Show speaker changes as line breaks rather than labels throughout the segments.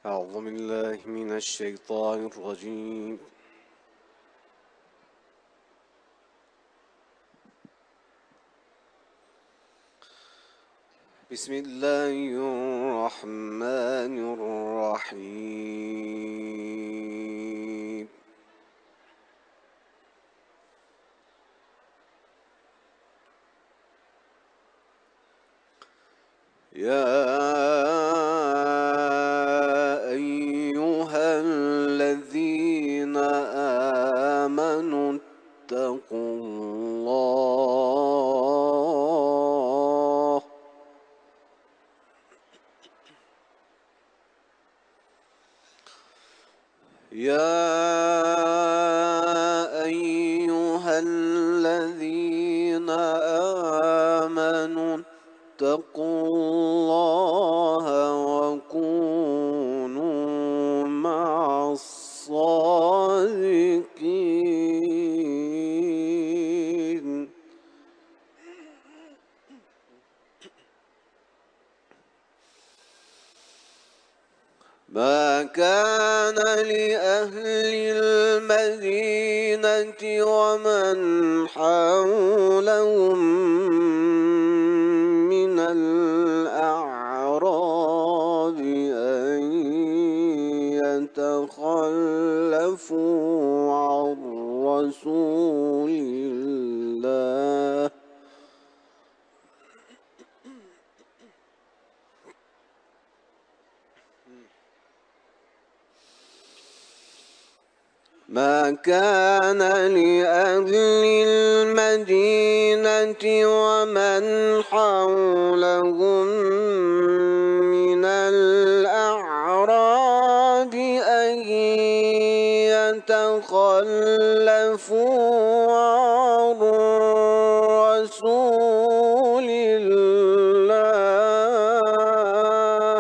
أعوذ بالله من الشيطان الرجيم. بسم الله الرحمن الرحيم. يا أيها الذين آمنوا اتقوا الله اتقوا الله وكونوا مع الصادقين. ما كان لأهل المدينة ومن حولهم من الأعراب أن يتخلفوا عن رسول الله ما كان لأهل المدينة ومن حولهم من الأعراب أن يتخلفوا عن رسول الله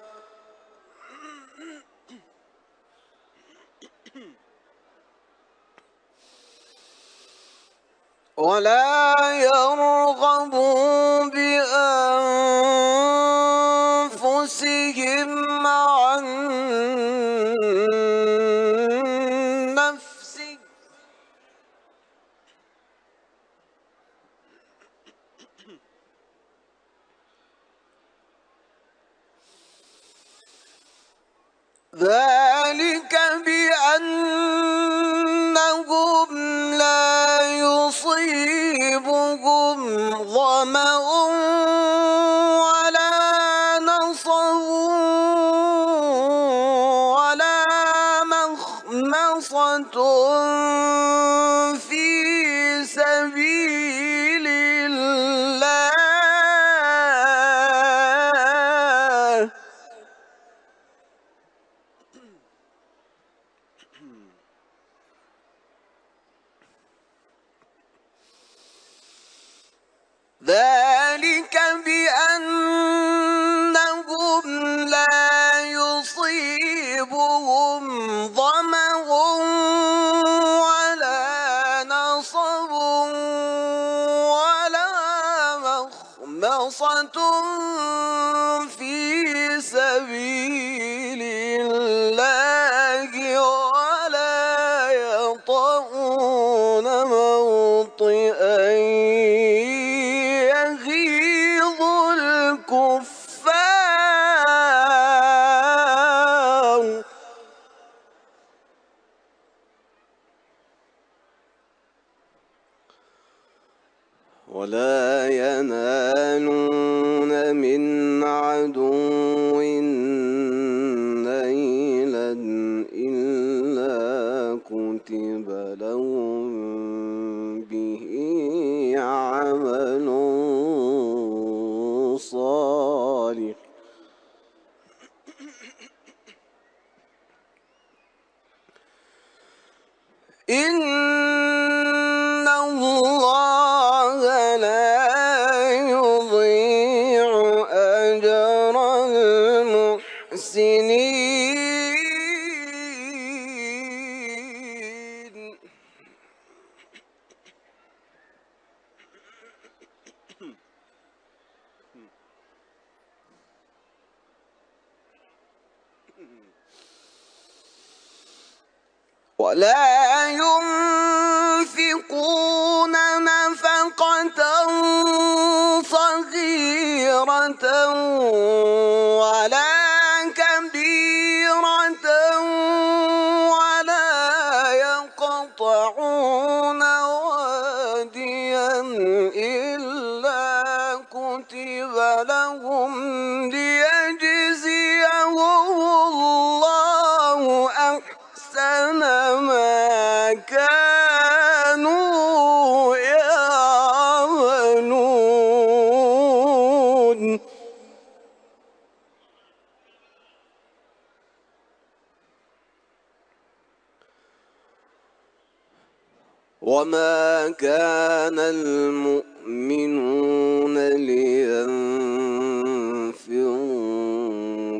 ولا يرغبوا بأنفسهم عن نفسه ذلك بأنهم لا يصيبهم ظمأ ولا نصب ولا مخمصة في سبيل الله ذلك بأنهم لا يصيبهم ظمأ ولا نصب ولا مخمصة في سبيل الله ولا يطؤون موطئا يغيظ الكفار ولا ينالون من عدو نيلا إلا كتب لهم به عمل صالح إن الله لا يضيع أجر المحسنين. ولا ينفقون نفقة صغيرة ولا كبيرة ولا يقطعون واديا إلا كتب لهم ليجزيهم الله أحسن ما كانوا يعملون. وما كان المؤمنون لينفروا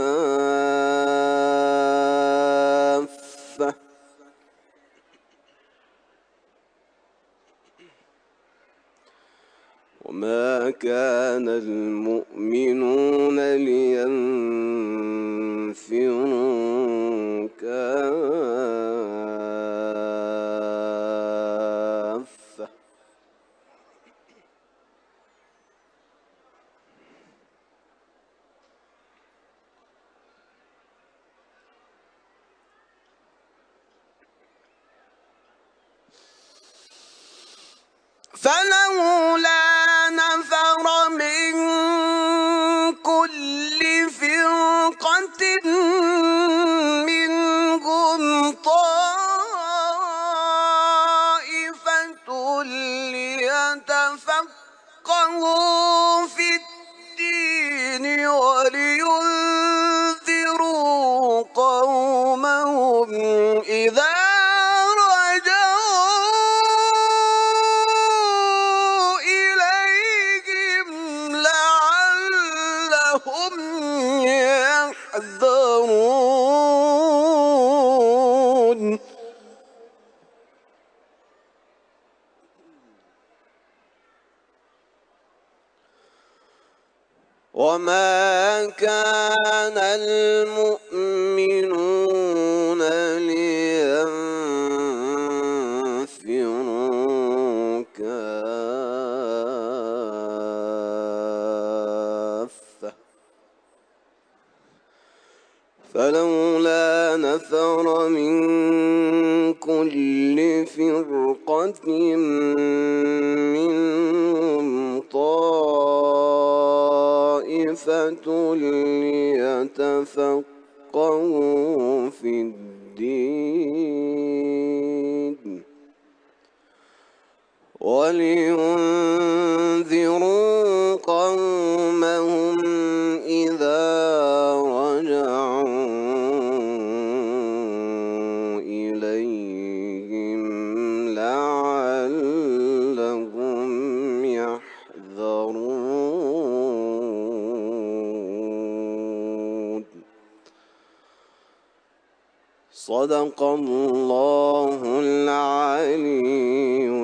كافة وما كان المؤمنون لينفروا كافة فلولا نفر من كل فرقة منهم طائفة ليتفقهوا في الدين ولينذروا قومهم إذا يحذرون. وما كان المؤمنون لينفروا كافة فلولا نفر من كل فرقة منهم طائفة ليتفقهوا في الدين ولينذروا قومهم إذا رجعوا إليهم لعلهم يحذرون. صدق الله العلي